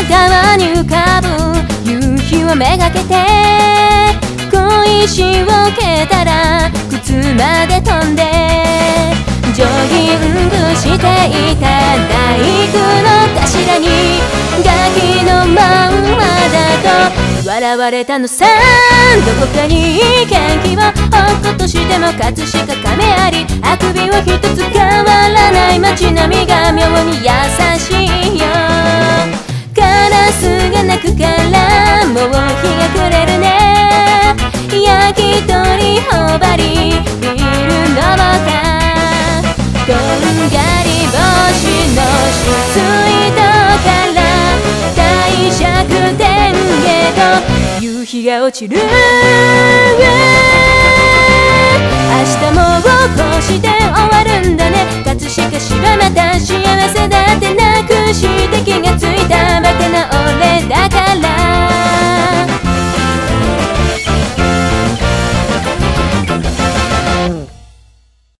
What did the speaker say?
川に浮かぶ夕日をめがけて小石を蹴ったら靴まで飛んでジョギングしていた大工の頭にガキのまんまだと笑われたのさ。どこかに元気を落っことしても葛飾亀有あくびは一つ変わらない街並みが妙に優しいよ。カラスが鳴くからもう日が暮れるね。焼き鳥頬張りビールのぼかとんがり帽子の水道から帝釈天へと夕日が落ちる。明日も